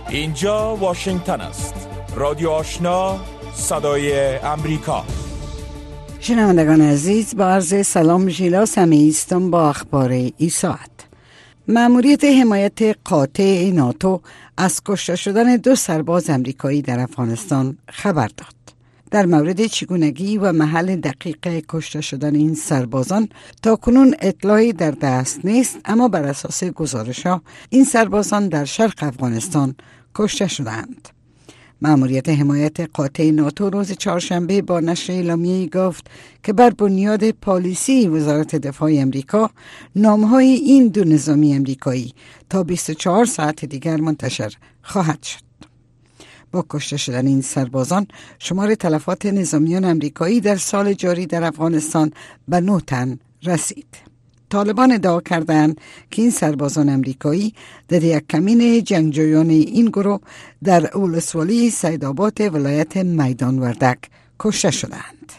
اینجا واشنگتن است. رادیو آشنا، صدای امریکا. شنوندگان عزیز، با عرض سلام ژیلا سمیعی هستم با اخبار این ساعت. مأموریت حمایت قاطع ناتو از کشته شدن 2 سرباز امریکایی در افغانستان خبر داد. در مورد چگونگی و محل دقیق کشته شدن این سربازان تاکنون اطلاعی در دست نیست، اما بر اساس گزارش‌ها این سربازان در شرق افغانستان کشته شدند. مأموریت حمایت قاطع ناتو روز چهارشنبه با نشر اعلامیه‌ای گفت که بر بنیاد پالیسی وزارت دفاع امریکا نام‌های این 2 نظامی امریکایی تا 24 ساعت دیگر منتشر خواهد شد. با کشته شدن این سربازان شمار تلفات نظامیان امریکایی در سال جاری در افغانستان به 9 تن رسید. طالبان ادعا کردند که این سربازان امریکایی در یک کمین جنگجویان این گروه در ولسوالی سیدآباد ولایت میدان وردک کشته شدند.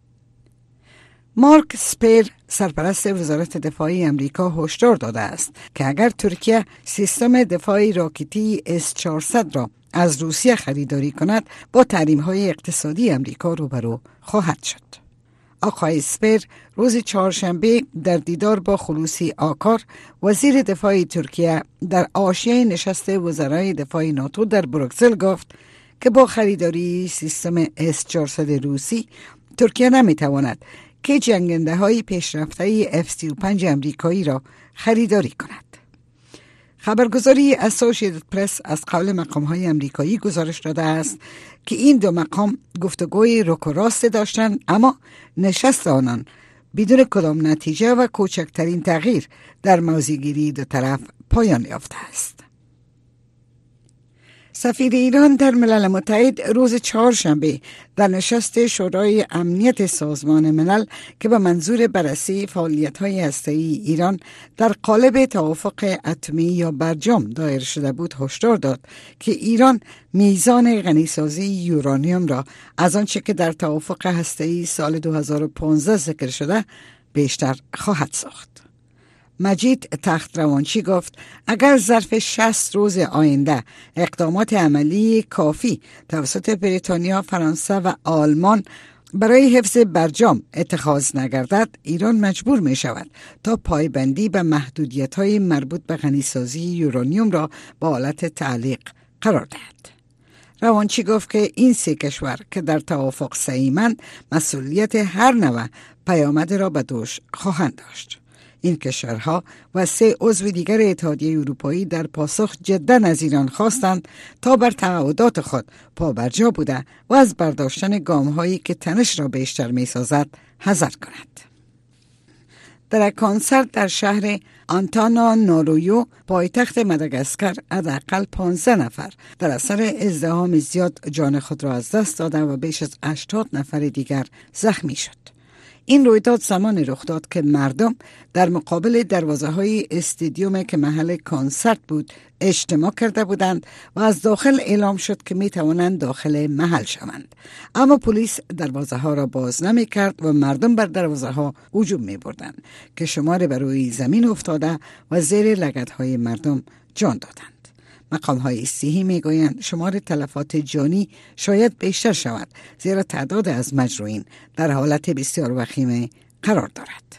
مارک اسپر، سرپرست وزارت دفاع امریکا، هشدار داده است که اگر ترکیه سیستم دفاعی راکتی S-400 را از روسیه خریداری کند، با تحریم‌های اقتصادی امریکا روبرو خواهد شد. آقای اسپر روز چهارشنبه در دیدار با خلوصی آکار، وزیر دفاع ترکیه، در حاشیه نشست وزرای دفاع ناتو در بروکسل گفت که با خریداری سیستم S-400 روسی، ترکیه نمیتواند که جنگنده‌های پیشرفته F-35 امریکایی را خریداری کند. خبرگزاری اسوسییتد پرس از قول مقام‌های امریکایی گزارش داده است که این 2 مقام گفتگوی رک و راست داشتند، اما نشست آنان بدون کدام نتیجه و کوچکترین تغییر در موضع‌گیری 2 طرف پایان یافته است. سفیر ایران در ملل متحد روز چهارشنبه در نشست شورای امنیت سازمان ملل که به منظور بررسی فعالیت‌های هسته‌ای ایران در قالب توافق اتمی یا برجام دایر شده بود، هشدار داد که ایران میزان غنیسازی یورانیوم را از آنچه که در توافق هسته‌ای سال 2015 ذکر شده بیشتر خواهد ساخت. مجید تختروانچی گفت اگر ظرف 60 روز آینده اقدامات عملی کافی توسط بریتانیا، فرانسه و آلمان برای حفظ برجام اتخاذ نگردد، ایران مجبور می شود تا پایبندی به محدودیت‌های مربوط به غنیسازی یورانیوم را با حالت تعلیق قرار دهد. روانچی گفت که این 3 کشور که در توافق سهیمند مسئولیت هر نوع پیامد را به دوش خواهند داشت. این کشورها و 3 عضو دیگر اتحادیه اروپایی در پاسخ جداً از ایران خواستند تا بر تعهدات خود پابرجا بوده و از برداشتن گام‌هایی که تنش را بیشتر می‌سازد حذر کند. در کنسرت در شهر آنتانانارویو، پایتخت مداگاسکار، حداقل 15 نفر در اثر ازدحام زیاد جان خود را از دست داده و بیش از 80 نفر دیگر زخمی شد. این رویداد زمان رخ داد که مردم در مقابل دروازه‌های استادیوم که محل کنسرت بود اجتماع کرده بودند و از داخل اعلام شد که می توانند داخل محل شوند، اما پلیس دروازه‌ها را باز نمی کرد و مردم بر دروازه‌ها هجوم می بردند که شمار بر روی زمین افتاده و زیر لگدهای مردم جان دادند. مقام‌های صحی می‌گویند شمار تلفات جانی شاید بیشتر شود، زیرا تعداد از مجروحین در حالت بسیار وخیم قرار دارد.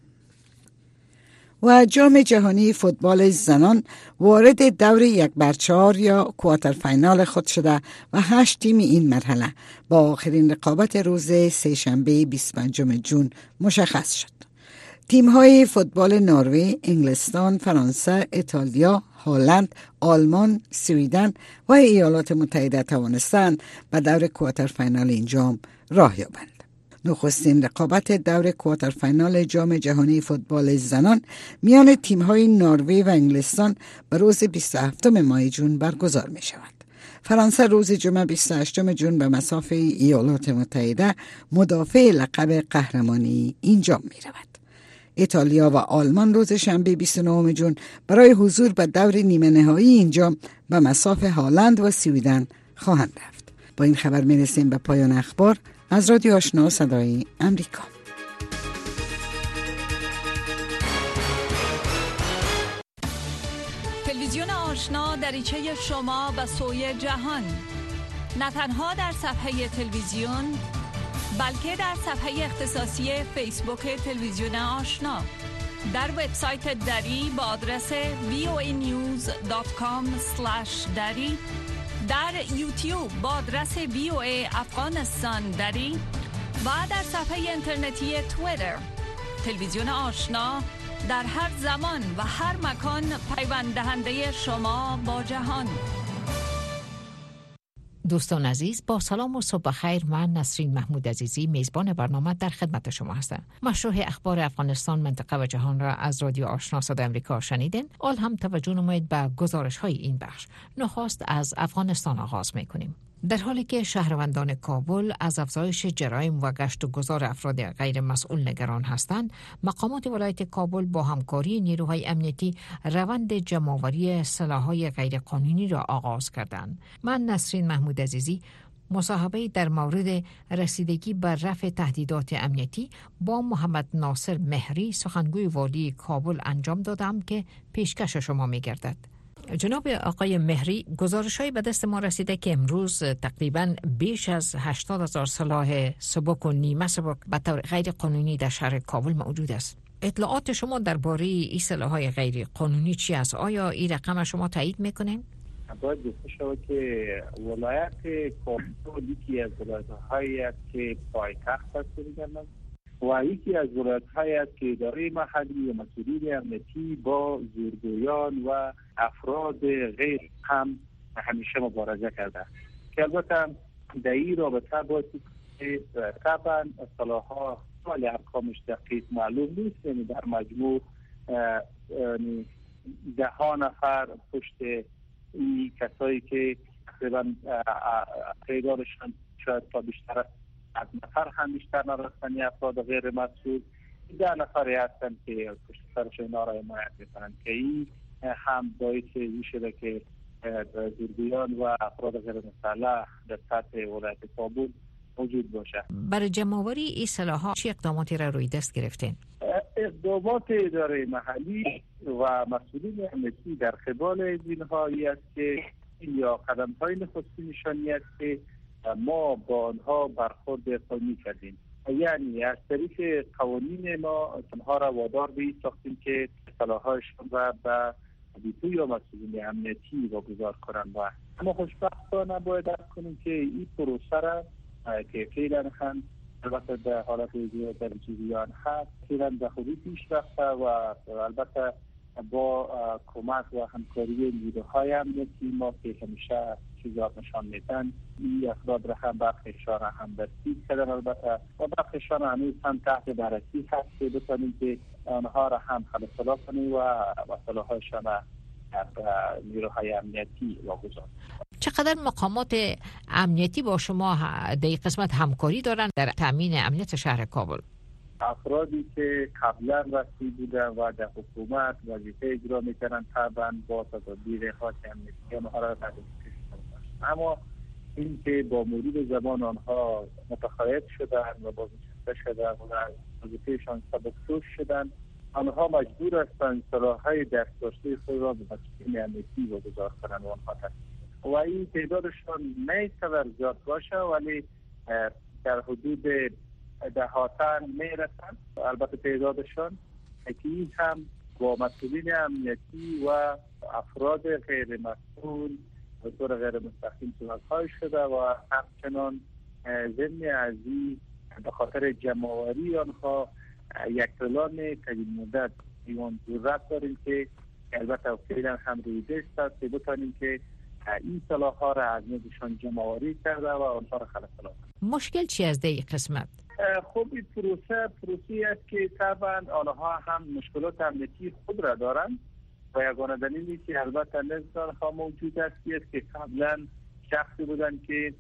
و جام جهانی فوتبال زنان وارد دور 1/4 یا کوارتر فینال خود شده و 8 تیم این مرحله با آخرین رقابت روز سه‌شنبه 25 جون مشخص شد. تیم‌های فوتبال نروژ، انگلستان، فرانسه، ایتالیا، هلند، آلمان، سوئیدن و ایالات متحده توانستند به دور کوارتر فینال این جام راه یابند. نخستین رقابت دور کوارتر فینال جام جهانی فوتبال زنان میان تیم‌های نروژ و انگلستان به روز 27 ماه جون برگزار می شود. فرانسه روز جمعه 28 جون به مصاف ایالات متحده مدافع لقب قهرمانی این جام می رود. ایتالیا و آلمان روز شنبه 29 جون برای حضور به دور نیمه نهایی این جام به مصاف هلند و سوئیدن خواهند رفت. با این خبر می رسیم به پایان اخبار از رادیو آشنا صدای امریکا. تلویزیون آشنا دریچه شما به سوی جهان، نه تنها در صفحه تلویزیون بلکه در صفحه اختصاصی فیسبوک تلویزیون آشنا، در وبسایت دری با آدرس voanews.com/dari، در یوتیوب با آدرس VOA افغانستان دری و در صفحه اینترنتی توییتر. تلویزیون آشنا در هر زمان و هر مکان پیوند دهنده شما با جهان. دوستان عزیز، با سلام و صبح خیر. من نسرین محمود عزیزی میزبان برنامه در خدمت شما هستم. مشروع اخبار افغانستان، منطقه و جهان را از رادیو آشنا صدای آمریکا شنیدین. آل هم توجه نمایید به گزارش های این بخش. نخست از افغانستان آغاز میکنیم. در حالی که شهروندان کابل از افزایش جرایم و گشت و گذار افراد غیر مسئول نگران هستند، مقامات ولایت کابل با همکاری نیروهای امنیتی روند جمع‌آوری سلاح‌های غیر قانونی را آغاز کردند. من نسرین محمود عزیزی مصاحبه در مورد رسیدگی بر رفع تهدیدات امنیتی با محمد ناصر مهری، سخنگوی والی کابل انجام دادم که پیشکش شما می‌گردد. جناب آقای مهری، گزارش‌هایی به دست ما رسیده که امروز تقریباً بیش از 80,000 سلاح سبک و نیمه سبک به طور غیر قانونی در شهر کابل موجود است. اطلاعات شما درباره این سلاح‌های غیر قانونی چی است؟ آیا این رقم شما تایید میکنین؟ باید گفته شود که ولایت کابل یکی از ولایت‌هایی است که پایتخت است و یکی از ولایت‌هایی است که اداره محلی و مسئولین امنیتی با زورگویان و افراد غیر هم همیشه مبارزه کرده که البته در این رابطه باید طبعا سلاح‌ها ولی ارقامش دقیق معلوم نیست، یعنی در مجموع 10 نفر پشت این کسایی که تقریبا تعدادشان شاید تا بیشتر از 100 نفر هم بیشتر نرفتن، افراد غیر مسئول 10 نفری هستند که پشت سرش اینا را حمایت میکنند که این هم باعث این شده که زورگویان و افراد غیر مسلح در سطح ولایت کابل موجود باشه. برای جمع‌آوری این سلاح‌ها چه اقداماتی را روی دست گرفتین؟ اقدامات اداره محلی و مسئولین امنیتی در قبال اینها است که یا قدم‌های نخستی نشانی است که ما با آنها برخورد قانونی کردیم، یعنی از طریق قوانین ما آنها را وادار به این ساختیم که سلاح‌هایشان را به دیپو یا مسئولین امنیتی واگذار کنند. و اما خوشبختانه باید درک کنیم که این پروسه را که فعلا هم البته در حالت زیاد در جریان هست، فعلا به خوبی پیش رفته و البته با کمک و همکاری نیروهای امنیتی ما که همیشه چیزات نشان میدن، این افراد را هم برخیشان هم دستگیر کردن، البته و برخیشان هنوز هم تحت بررسی هست که بتانیم که آنها را هم خلاص کنیم و سلاح‌هایشان را نیروهای امنیتی واگذار. چقدر مقامات امنیتی با شما در این قسمت همکاری دارن در تامین امنیت شهر کابل؟ افرادی که قبلا وصی بودن و در حکومت وظیفه اجرا میکنن طبعا با تدابیر خاص امنیتی آنها را تدبیر کنند، اما این که با مرور زمان آنها متقاعد شدن و بازنشسته شدن و از وظیفهشان سبکسوز شدن، آنها مجبور هستند سلاح‌های دست‌داشته خود را به مسئولین امنیتی واگذار کنند و آنها و این تعدادشان نیستر زیاد باشه ولی در حدود دهاتن میرسند. البته تعدادشان اکید هم با مسئولین امنیتی و افراد غیر مسئول به طور غیر مستقیم صحبت‌های شده و همچنان ضمن از این به خاطر جمع‌آوری آنها یک پلان طویل مدت ایوان ضرورت داریم که البته فعلا هم روی دست است که بتانیم که این سلاح‌ها را از نوعشان جمع‌آوری کرده و آنها را خلاص کنیم. مشکل چی از این قسمت؟ خب این پروسه است که طبعا آنها هم مشکلات امنیتی خود را دارند و یگانه دلیلی که البته نزد آنها موجود است که قبلا شخصی بودن که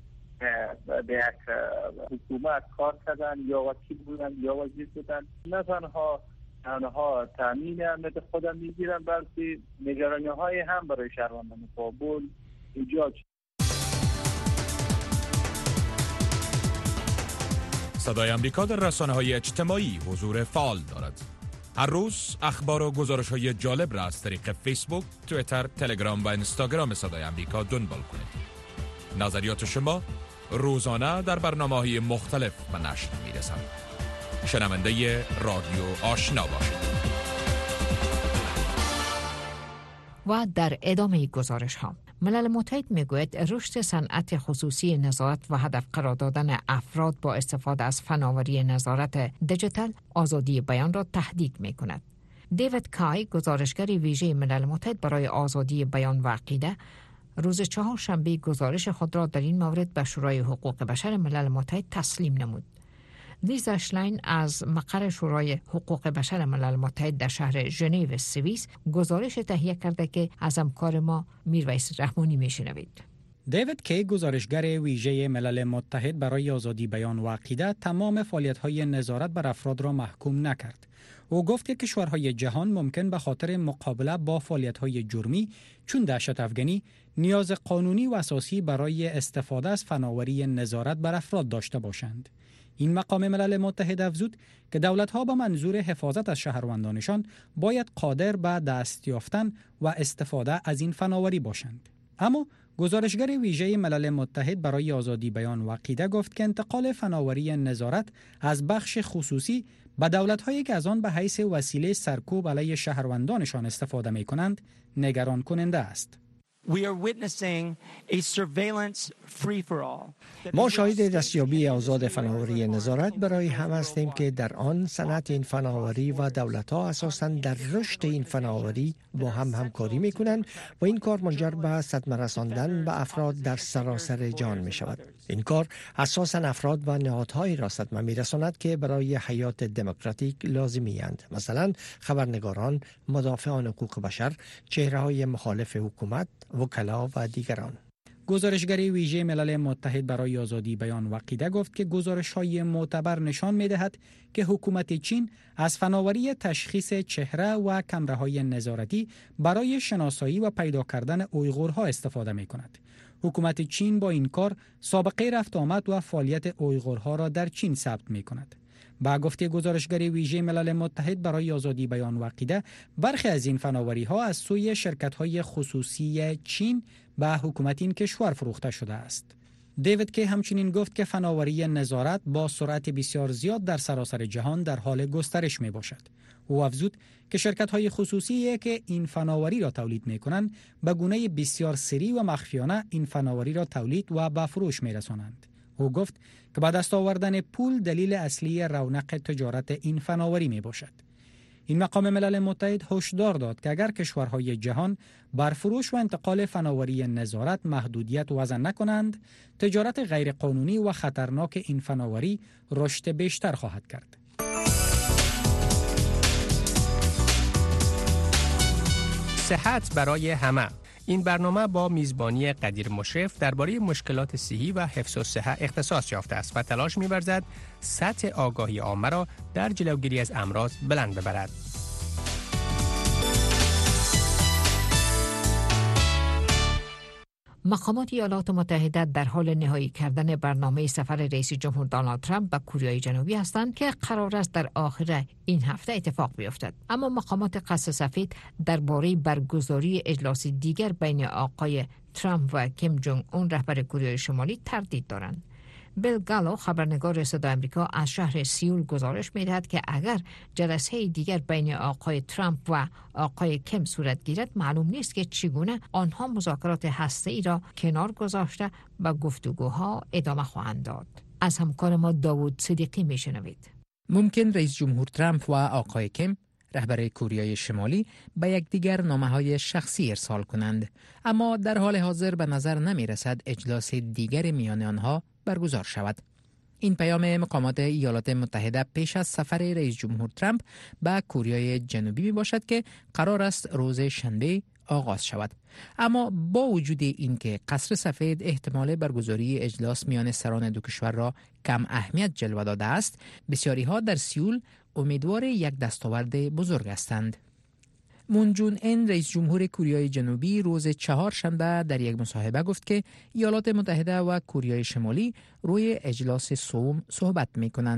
به یک حکومت کار کردن یا وکیل بودن یا وزیر بودن، نه تنها آنها تامین امنیت خودم میگیرن بلکه نگرانی‌های هم برای شهروندان کابل ایجاد شد. صدای آمریکا در رسانه‌های اجتماعی حضور فعال دارد. هر روز اخبار و گزارش‌های جالب را از طریق فیسبوک، توییتر، تلگرام و اینستاگرام صدای آمریکا دنبال کنید. نظریات شما روزانه در برنامه‌های مختلف به نشر می‌رسند. شنونده رادیو آشنا باشید. و در ادامه گزارش ها، ملل متحد میگوید رشد صنعت خصوصی نظارت و هدف قرار دادن افراد با استفاده از فناوری نظارت دیجیتال آزادی بیان را تهدید میکند. دیوید کای، گزارشگر ویژه ملل متحد برای آزادی بیان و عقیده، روز چهارشنبه گزارش خود را در این مورد به شورای حقوق بشر ملل متحد تسلیم نمود. لیزا شلاین از مقر شورای حقوق بشر ملل متحد در شهر ژنو سوئیس گزارش تهیه کرده که از همکار ما میرویس رحمانی میشنوید. دیوید کی، گزارشگر ویژه ملل متحد برای آزادی بیان و عقیده، تمام فعالیت‌های نظارت بر افراد را محکوم نکرد. او گفت که کشورهای جهان ممکن به خاطر مقابله با فعالیت‌های جرمی چون دهشت افغانی نیاز قانونی و اساسی برای استفاده از فناوری نظارت بر افراد داشته باشند. این مقام ملل متحد افزود که دولت‌ها با منظور حفاظت از شهروندانشان باید قادر به دست یافتن و استفاده از این فناوری باشند. اما گزارشگر ویژه ملل متحد برای آزادی بیان و عقیده گفت که انتقال فناوری نظارت از بخش خصوصی به دولت‌هایی که از آن به حیث وسیله سرکوب علیه شهروندانشان استفاده می‌کنند نگران کننده است. ما شاهد دستیابی آزاد فناوری نظارت برای هم هستیم که در آن صنعت این فناوری و دولت‌ها اساساً در رشد این فناوری با هم همکاری می‌کنند و این کار منجر به صدمه رساندن به افراد در سراسر جهان می‌شود. این کار اساساً افراد و نهادهایی را صدمه می‌رساند که برای حیات دموکراتیک لازمی‌اند، مثلا خبرنگاران، مدافعان حقوق بشر، چهره‌های مخالف حکومت، وکلا و دیگران. گزارشگر ویژه ملل متحد برای آزادی بیان و عقیده گفت که گزارش‌های معتبر نشان می‌دهد که حکومت چین از فناوری تشخیص چهره و کمره‌های نظارتی برای شناسایی و پیدا کردن اویغورها استفاده می‌کند. حکومت چین با این کار سابقه رفت آمد و فعالیت اویغورها را در چین ثبت می‌کند. با گفته گزارشگر ویژه ملل متحد برای آزادی بیان و عقیده، برخی از این فناوری‌ها از سوی شرکت‌های خصوصی چین به حکومت این کشور فروخته شده است. دیوید کی همچنین گفت که فناوری نظارت با سرعت بسیار زیاد در سراسر جهان در حال گسترش می‌باشد. او افزود که شرکت‌های خصوصی که این فناوری را تولید می‌کنند به گونه بسیار سریع و مخفیانه این فناوری را تولید و به فروش می‌رسانند. او گفت که با دست آوردن پول دلیل اصلی رونق تجارت این فناوری می باشد. این مقام ملل متحد هشدار داد که اگر کشورهای جهان بر فروش و انتقال فناوری نظارت محدودیت وضع نکنند، تجارت غیرقانونی و خطرناک این فناوری رشد بیشتر خواهد کرد. صحت برای همه. این برنامه با میزبانی قدیر مشرف درباره مشکلات صحی و حفظ الصحه اختصاص یافته است و تلاش می‌ورزد سطح آگاهی عامه را در جلوگیری از امراض بلند ببرد. مقامات ایالات متحده در حال نهایی کردن برنامه سفر رئیس جمهور دونالد ترامپ به کره جنوبی هستند که قرار است در آخر این هفته اتفاق بیفتد. اما مقامات قصر سفید درباره برگزاری اجلاس دیگر بین آقای ترامپ و کیم جونگ اون رهبر کره شمالی تردید دارند. بیل گالو، خبرنگار صدای آمریکا از شهر سیول گزارش می‌دهد که اگر جلسه دیگر بین آقای ترامپ و آقای کیم صورت گیرد، معلوم نیست که چگونه آنها مذاکرات هسته‌ای را کنار گذاشته و گفتگوها ادامه خواهند داد. از همکار ما داوود صدیقی میشنوید. ممکن رئیس جمهور ترامپ و آقای کیم، رهبر کره شمالی، به یکدیگر نامه‌های شخصی ارسال کنند، اما در حال حاضر به نظر نمی‌رسد اجلاس دیگر میان آنها برگزار شود. این پیام مقامات ایالات متحده پیش از سفر رئیس جمهور ترامپ به کره جنوبی می باشد که قرار است روز شنبه آغاز شود. اما با وجود اینکه قصر سفید احتمال برگزاری اجلاس میان سران دو کشور را کم اهمیت جلوه داده است، بسیاری ها در سیول امیدوار یک دستاورد بزرگ هستند. مون جون این، رئیس جمهور کره جنوبی، روز چهارشنبه در یک مصاحبه گفت که ایالات متحده و کره شمالی روی اجلاس سوم صحبت می کنند.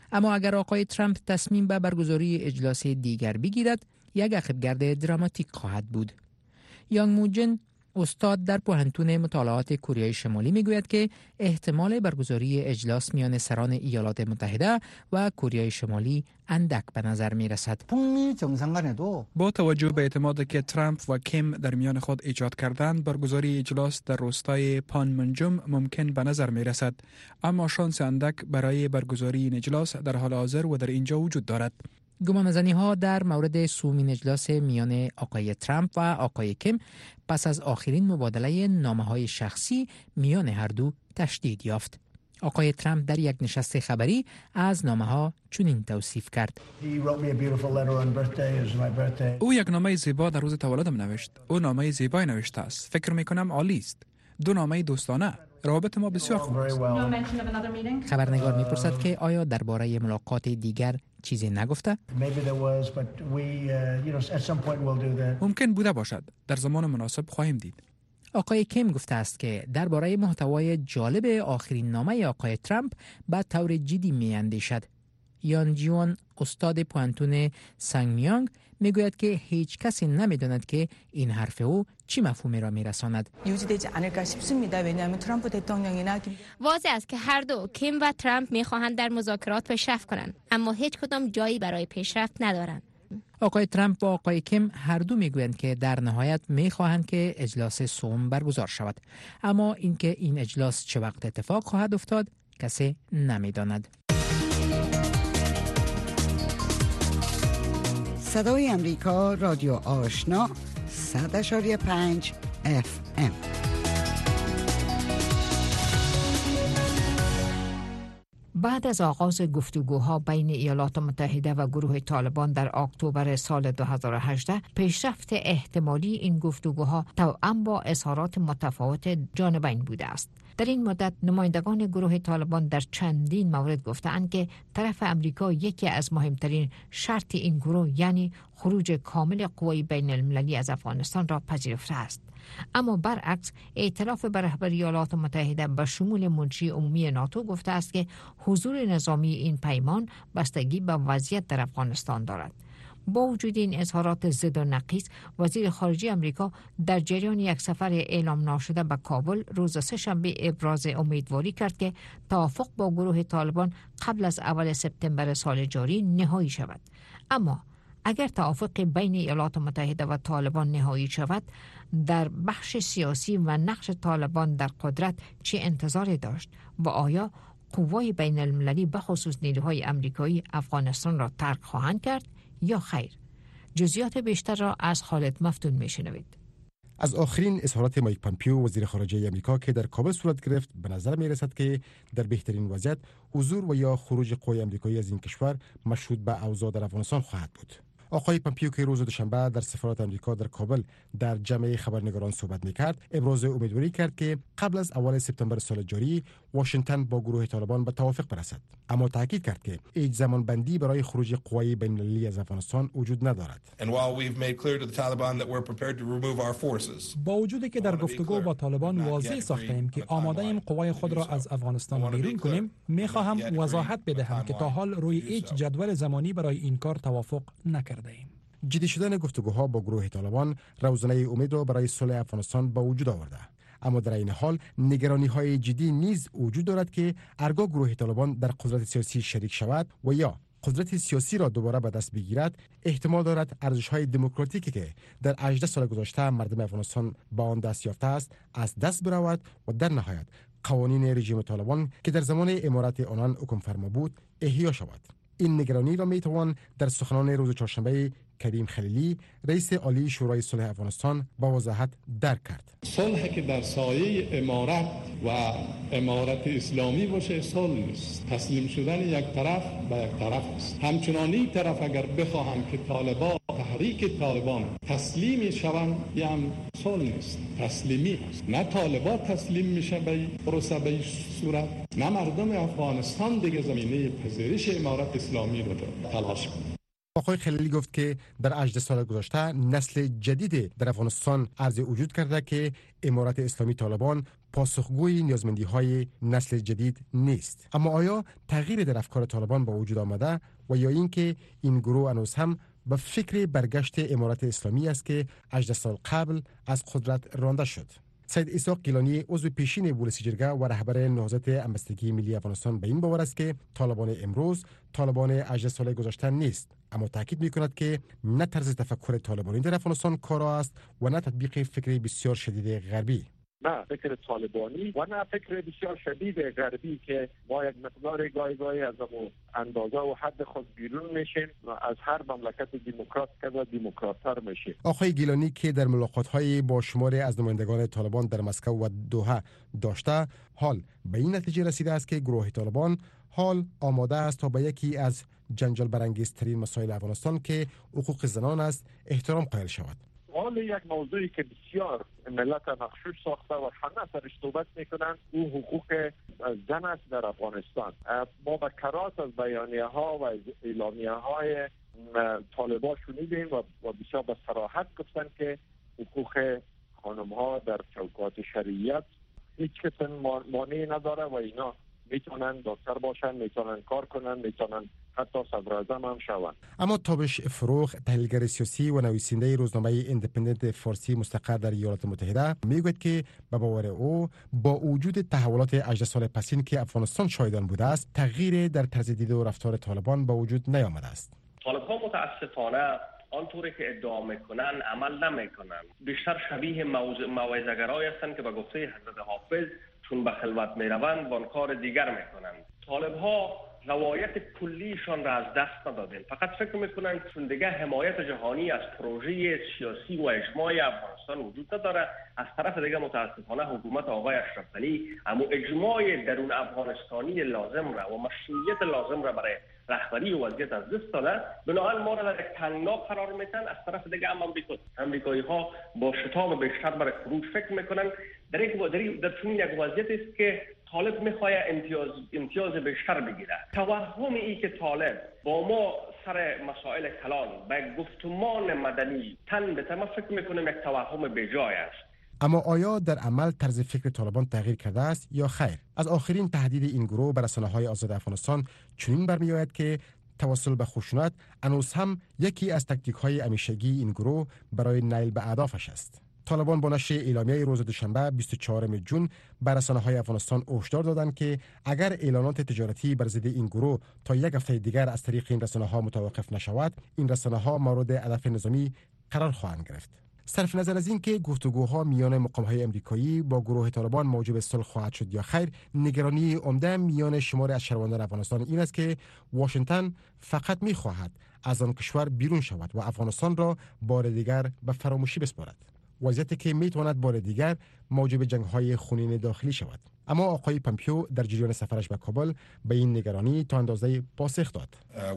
اما اگر آقای ترامپ تصمیم به برگزاری اجلاس دیگر بگیرد، یک عقبگرد دراماتیک خواهد بود. یانگ موجن، استاد در پوهنتون مطالعات کره شمالی، میگوید که احتمال برگزاری اجلاس میان سران ایالات متحده و کره شمالی اندک به نظر می رسد. با توجه به اعتمادی که ترامپ و کیم در میان خود ایجاد کردند، برگزاری اجلاس در روستای پانمنجم ممکن به نظر می رسد، اما شانس اندک برای برگزاری این اجلاس در حال حاضر و در اینجا وجود دارد. گمانه‌زنی ها در مورد سومین اجلاس میان آقای ترامپ و آقای کیم پس از آخرین مبادله نامه‌های شخصی میان هر دو تشدید یافت. آقای ترامپ در یک نشست خبری از نامه‌ها چنین توصیف کرد: او یک نامه زیبا در روز تولدم نوشت. او نامه زیبایی نوشته است. فکر می‌کنم عالی است. دو نامه دوستانه. روابط ما بسیار خوب است. خبرنگار می‌پرسد که آیا درباره ملاقات دیگر چیزی نگفته؟ ممکن بوده باشد. در زمان مناسب خواهیم دید. آقای کیم گفته است که درباره محتوای جالب آخرین نامه آقای ترامپ به طور جدی می‌اندیشد. یان جیوان، استاد پوهنتون سنگمیانگ، میگوید که هیچ کسی نمیداند که این حرف او چی مفهومی را میرساند. واضح است که هر دو، کیم و ترامپ، میخواهند در مذاکرات پیشرفت کنند، اما هیچ کدام جایی برای پیشرفت ندارند. آقای ترامپ و آقای کیم هر دو میگویند که در نهایت میخواهند که اجلاس سوم برگزار شود، اما اینکه این اجلاس چه وقت اتفاق خواهد افتاد کسی نمیداند. صدای امریکا، رادیو آشنا، 100.5 FM. بعد از آغاز گفتگوها بین ایالات متحده و گروه طالبان در اکتبر سال 2018، پیشرفت احتمالی این گفتگوها توأم با اظهارات متفاوت جانبین بوده است. در این مدت نمایندگان گروه طالبان در چندین مورد گفتند که طرف امریکا یکی از مهمترین شرط این گروه، یعنی خروج کامل قوای بین المللی از افغانستان، را پذیرفته است. اما برعکس، ائتلاف بر رهبری ایالات متحده به شمول منشی عمومی ناتو گفته است که حضور نظامی این پیمان بستگی به وضعیت در افغانستان دارد. با وجود این اظهارات ضد و نقیض، وزیر خارجه امریکا در جریان یک سفر اعلام ناشده به کابل روز سه‌شنبه ابراز امیدواری کرد که توافق با گروه طالبان قبل از اول سپتامبر سال جاری نهایی شود. اما اگر توافق بین ایالات متحده و طالبان نهایی شود، در بخش سیاسی و نقش طالبان در قدرت چه انتظاری داشت و آیا قوای بین المللی به خصوص نیروهای امریکایی افغانستان را ترک خواهند کرد یا خیر؟ جزئیات بیشتر را از خالد مفتون میشنوید. از آخرین اظهارات مایک پامپیو، وزیر خارجه امریکا، که در کابل صورت گرفت، به نظر می رسد که در بهترین وضعیت حضور و یا خروج قوای امریکایی از این کشور مشروط به اوضاع در افغانستان خواهد بود. آقای پامپیو که روز دوشنبه در سفارت امریکا در کابل در جمع خبرنگاران صحبت می‌کرد، ابراز امیدواری کرد که قبل از اول سپتامبر سال جاری واشنگتن با گروه طالبان به توافق برسد، اما تاکید کرد که هیچ زمانبندی برای خروج قوای بین‌المللی از افغانستان وجود ندارد. با وجودی که در گفتگو با طالبان واضح ساختیم که آماده ایم قوای خود را از افغانستان بیرون کنیم، می‌خواهم وضاحت بدهم که تا حال روی هیچ جدول زمانی برای این کار توافق نکردیم. جدی شدن گفتگوها با گروه طالبان روزنه امید را برای صلح افغانستان با وجود آورده، اما در این حال نگرانی‌های جدی نیز وجود دارد که هرگاه گروه طالبان در قدرت سیاسی شریک شود و یا قدرت سیاسی را دوباره به دست بگیرد، احتمال دارد ارزش‌های دموکراتیکی که در 18 سال گذشته مردم افغانستان با آن دست یافته است از دست برود و در نهایت قوانین رژیم طالبان که در زمان امارت آنان حکم فرما بود احیا شود. این نگرانی را میتوان در سخنان روز چهارشنبه کریم خلیلی، رئیس عالی شورای صلح افغانستان، با وضاحت درک کرد. صلح که در سایه امارت و امارت اسلامی باشه صلح نیست. تسلیم شدن یک طرف به یک طرف است. همچنان این طرف اگر بخواهم که طالبان، تحریک طالبان تسلیم شوند، یعنی صلح نیست، تسلیمی است. نه طالبان تسلیم میشه به پروسه به صورت، نه مردم افغانستان دیگه زمینه پذیرش امارت اسلامی رو تلاش کنند. آقای خلیلی گفت که در 18 سال گذشته نسل جدید در افغانستان عرض وجود کرده که امارت اسلامی طالبان پاسخگوی نیازمندی‌های نسل جدید نیست. اما آیا تغییر در افکار طالبان با وجود آمده و یا اینکه این گروه هنوز هم به فکر برگشت امارت اسلامی است که 18 سال قبل از قدرت رانده شد؟ سید اسحاق گیلانی عضو پیشین بولسی جرگه و رهبر نهضت همبستگی ملی افغانستان به این باور است که طالبان امروز طالبان 18 سال گذشته نیست، اما تاکید می‌کند که نه طرز تفکر طالبانی در افغانستان کارا است و نه تطبیق فکر بسیار شدید غربی. نه فکر طالبانی و نه فکر بسیار شدید غربی که ما یک مقدار گاهی از اندازه و حد خود بیرون میشیم و از هر مملکت دموکرات که دموکرات‌تر میشیم. آقای گیلانی که در ملاقات‌های با شماری از نمایندگان طالبان در مسکو و دوحه داشته، حال به این نتیجه رسیده است که گروه طالبان حال آماده است تا به یکی از جنجال برانگیزترین مسائل افغانستان که حقوق زنان است احترام قائل شود. حال یک موضوعی که بسیار ملت مغشوش ساخته و همه سرش صحبت میکنن او حقوق زن است در افغانستان. ما به کرات از بیانیه ها و از اعلامیه های طالبان شنیدیم و بسیار به صراحت گفتن که حقوق خانم ها در چوکات شریعت هیچ کس مانعی نداره و اینا میتونن دکتر باشن، میتونن کار کنن، میتونن حتی صدراعظم هم شوند. اما تابش فروغ، تحلیلگر سیاسی و نویسنده روزنامه ایندیپندنت فارسی مستقر در ایالات متحده، میگوید که به باور او با وجود تحولات 18 سال پسین که افغانستان شاهد آن بوده است، تغییر در طرز دید و رفتار طالبان به وجود نیامده است. طالبان متاسفانه آنطوری که ادعا میکنن عمل نمیکنن. بیشتر شبیه موعظه‌گرایی هستند که به گفته حضرت حافظ چون به خلوت میروند وان کار دیگر میکنند. طالب‌ها روایت کلیشان را از دست ندادن، فقط فکر میکنن چون دیگه حمایت جهانی از پروژه سیاسی و اجتماعی افغانستان وجود نداره، از طرف دیگه متاسفانه حکومت آقای اشرف غنی اما اجماع درون افغانستانی لازم را و مشروعیت لازم را برای رهبری و وضعیت از دست داده، بنابراین ما را در یک تنگنا قرار میدن. از طرف دیگه هم امریکایی ها با شتاب بیشتر برای خروج فکر میکنن. در چون یک وضعیت است که طالب میخواد امتیاز بیشتر بگیره. توهم ای که طالب با ما سر مسائل کلان به گفتمان مدنی تن به تن، فکر میکنم یک توهم بیجای است. اما آیا در عمل طرز فکر طالبان تغییر کرده است یا خیر؟ از آخرین تهدید این گروه بر رسانه‌های آزاد افغانستان چنین برمی‌آید که توسل به خشونت هنوز هم یکی از تاکتیک‌های همیشگی این گروه برای نیل به اهدافش است. طالبان با نشر اعلامیه روز دوشنبه 24 جون بر رسانه‌های افغانستان هشدار دادند که اگر اعلانات تجارتی بر ضد این گروه تا یک هفته دیگر از طریق این رسانه‌ها متوقف نشود، این رسانه‌ها مورد هدف نظامی قرار خواهند گرفت. صرف نظر از این که گفتگوها میان مقام‌های امریکایی با گروه طالبان موجب صلح خواهد شد یا خیر، نگرانی عمده میان شماری از شهروندان افغانستان این است که واشنگتن فقط می‌خواهد از آن کشور بیرون شود و افغانستان را بار دیگر به فراموشی بسپارد. وضعیتی که میتواند بار دیگر موجب جنگ‌های خونین داخلی شود. اما آقای پامپیو در جریان سفرش به کابل به این نگرانی تا اندازه پاسخ داد.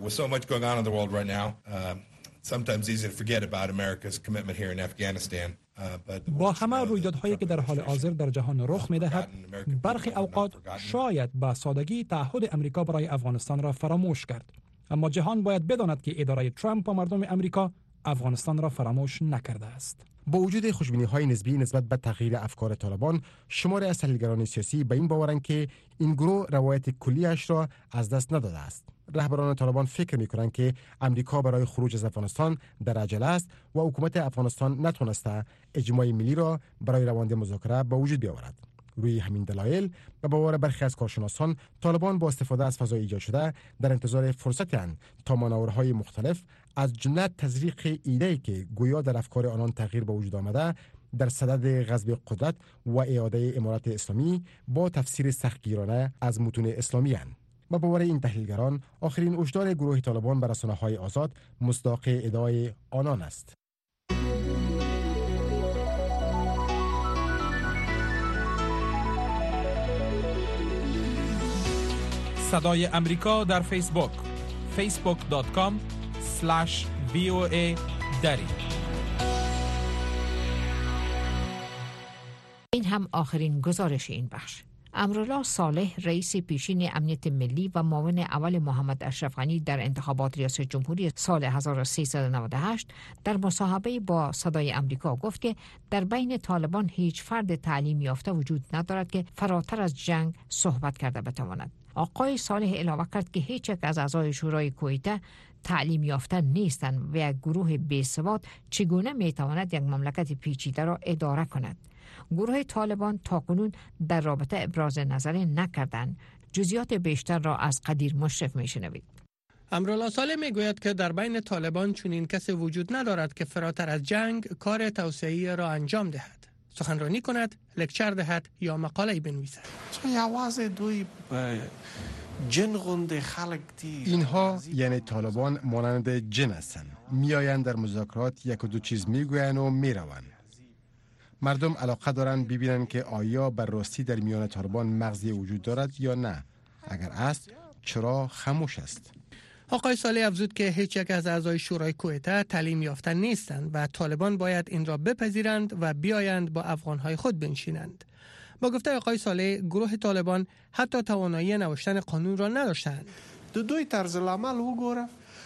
با همه رویدادهایی که در حال حاضر در جهان رخ می‌دهد، برخی اوقات شاید با سادگی تعهد امریکا برای افغانستان را فراموش کرد. اما جهان باید بداند که اداره ترامپ و مردم امریکا افغانستان را فراموش نکرده است. با وجود خوشبینی‌های نسبی نسبت به تغییر افکار طالبان، شماری از تحلیلگران سیاسی به این باورند که این گروه روایت کلیش را از دست نداده است. رهبران طالبان فکر می‌کنند که امریکا برای خروج از افغانستان در عجله است و حکومت افغانستان نتوانسته اجماع ملی را برای روند مذاکره به وجود بیاورد. روی همین دلایل به باور برخی از کارشناسان، طالبان با استفاده از فضای ایجاد شده در انتظار فرصتی اند تا مانورهای مختلف از جمله تزریق ایده‌ای که گویا در افکار آنان تغییر به وجود آمده در صدد غصب قدرت و اعاده امارت اسلامی با تفسیر سختگیرانه از متون اسلامی اند. با باور این تحلیلگران، آخرین هشدار گروه طالبان بر رسانه‌های آزاد مصداق ادعای آنان است. صدای امریکا در فیسبوک facebook.com/VOA دری. این هم آخرین گزارش این بخش. امرالله صالح رئیس پیشین امنیت ملی و معاون اول محمد اشرف غنی در انتخابات ریاست جمهوری سال 1398 در مصاحبه با صدای امریکا گفت که در بین طالبان هیچ فرد تعلیم یافته وجود ندارد که فراتر از جنگ صحبت کرده بتواند. آقای صالح علاوه کرد که هیچ یک از اعضای شورای کویته تعلیم یافته نیستند و یک گروه بی‌سواد چگونه میتواند یک مملکت پیچیده را اداره کند. گروه طالبان تاکنون در رابطه ابراز نظر نکردند. جزئیات بیشتر را از قدیر مشرف میشنوید. امرالله صالح میگوید که در بین طالبان چنین کسی وجود ندارد که فراتر از جنگ کار توسعه‌ای را انجام دهد، سخنرانی کند، لکچر دهد یا مقاله بنویسد. اینها یعنی طالبان مانند جن هستند. میآیند در مذاکرات یک و دو چیز میگویند و میروند. مردم علاقه دارند ببینند که آیا بر راستی در میان طالبان مغزی وجود دارد یا نه. اگر است چرا خاموش است؟ آقای صالح افزود که هیچ یک از اعضای شورای کویته تعلیم یافته نیستند و طالبان باید این را بپذیرند و بیایند با افغانهای خود بنشینند. با گفته آقای صالح، گروه طالبان حتی توانایی نوشتن قانون را نداشتند. دوی طرز العمل وګوره،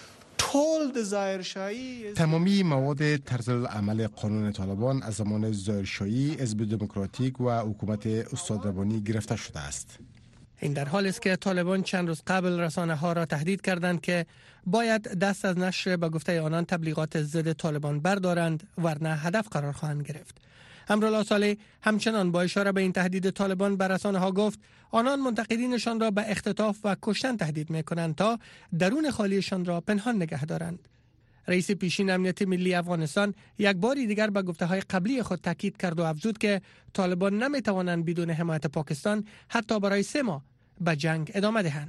تمامی مواد طرز العمل قانون طالبان از زمان ظاهرشاهی، حزب دموکراتیک و حکومت استاد ربانی گرفته شده است. این در حالی است که طالبان چند روز قبل رسانه ها را تهدید کردند که باید دست از نشر به گفته آنان تبلیغات ضد طالبان بردارند ورنه هدف قرار خواهند گرفت. امرالله صالح همچنان با اشاره به این تهدید طالبان بر رسانه ها گفت آنان منتقدینشان را به اختطاف و کشتن تهدید می‌کنند تا درون خالیشان را پنهان نگه دارند. رئیس پیشین امنیت ملی افغانستان یک باری دیگر به گفته‌های قبلی خود تاکید کرد و افزود که طالبان نمی‌توانند بدون حمایت پاکستان حتی برای 3 ماه به جنگ ادامه دهند.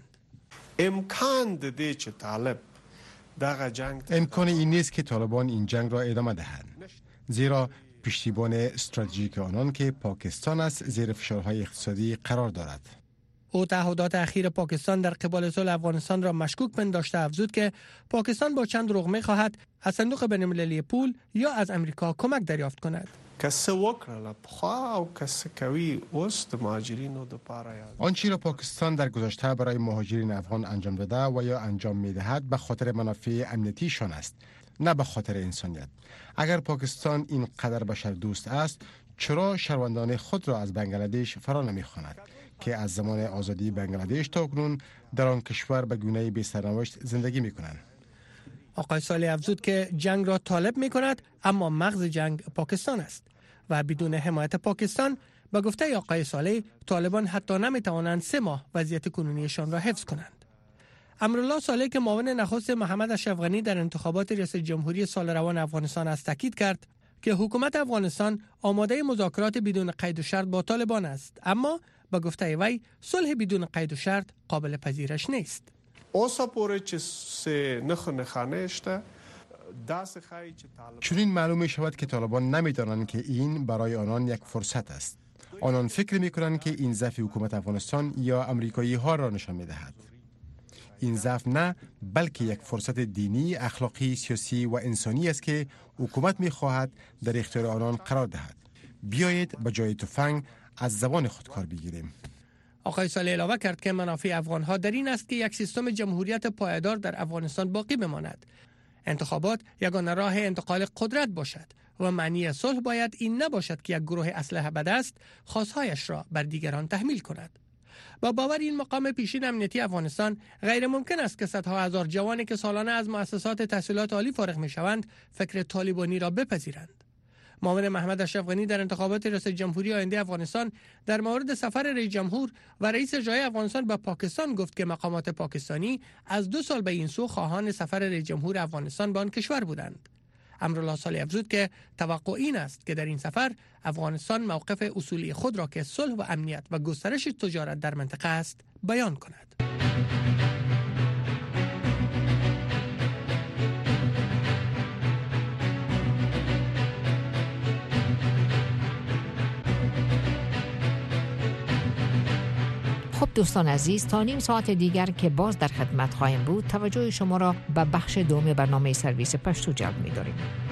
امکان این نیست که طالبان این جنگ را ادامه دهند، زیرا پشتیبان استراتژیک آنان که پاکستان است زیر فشارهای اقتصادی قرار دارد. او تعهدات اخیر پاکستان در قبال صلح افغانستان را مشکوک پنداشته افزود که پاکستان با چند رغمه خواهد از صندوق بین‌المللی پول یا از امریکا کمک دریافت کند. آنچه را پاکستان در گذشته برای مهاجرین افغان انجام داده و یا انجام می‌دهد به خاطر منافع امنیتیشان است، نه به خاطر انسانیت. اگر پاکستان این قدر بشر دوست است، چرا شهروندان خود را از بنگلادش فرا نمی‌خواند که از زمان آزادی بنگلادش تا کنون در آن کشور به گونه بی سرنوشت زندگی می‌کنند؟ آقای صالح افزود که جنگ را طالب می‌کند، اما مغز جنگ پاکستان است و بدون حمایت پاکستان به گفته آقای صالح طالبان حتی نمی‌توانند 3 ماه وضعیت کنونیشان را حفظ کنند. امرالله صالح که معاون نخست محمد اشرف غنی در انتخابات ریاست جمهوری سال روان افغانستان است تاکید کرد که حکومت افغانستان آماده مذاکرات بدون قید و شرط با طالبان است، اما با گفته وی صلح بدون قید و شرط قابل پذیرش نیست. چنین معلوم می شود که طالبان نمی‌دانند که این برای آنان یک فرصت است. آنان فکر می‌کنند که این ضعف حکومت افغانستان یا امریکایی ها را نشان می‌دهد. این ضعف نه، بلکه یک فرصت دینی، اخلاقی، سیاسی و انسانی است که حکومت می‌خواهد در اختیار آنان قرار دهد. بیایید به جای تفنگ از زبان خود کار بگیریم. آقای صالح علاوه کرد که منافع افغان‌ها در این است که یک سیستم جمهوریت پایدار در افغانستان باقی بماند. انتخابات یگانه راه انتقال قدرت باشد و معنی صلح باید این نباشد که یک گروه اسلحه به دست خواستهایش را بر دیگران تحمیل کند. با باور این مقام پیشین امنیتی افغانستان غیر ممکن است که صدها هزار جوانی که سالانه از مؤسسات تحصیلات عالی فارغ می‌شوند فکر طالبانی را بپذیرند. معاون محمد اشرف غنی در انتخابات ریاست جمهوری آینده افغانستان در مورد سفر رئیس جمهور و رئیس اجرایی افغانستان به پاکستان گفت که مقامات پاکستانی از 2 سال به این سو خواهان سفر رئیس جمهور افغانستان به آن کشور بودند. امرالله صالح افزود که توقع این است که در این سفر افغانستان موقف اصولی خود را که صلح و امنیت و گسترش تجارت در منطقه است بیان کند. خب دوستان عزیز، تا نیم ساعت دیگر که باز در خدمت خواهیم بود، توجه شما را به بخش دوم برنامه سرویس پشتو جلب می‌داریم.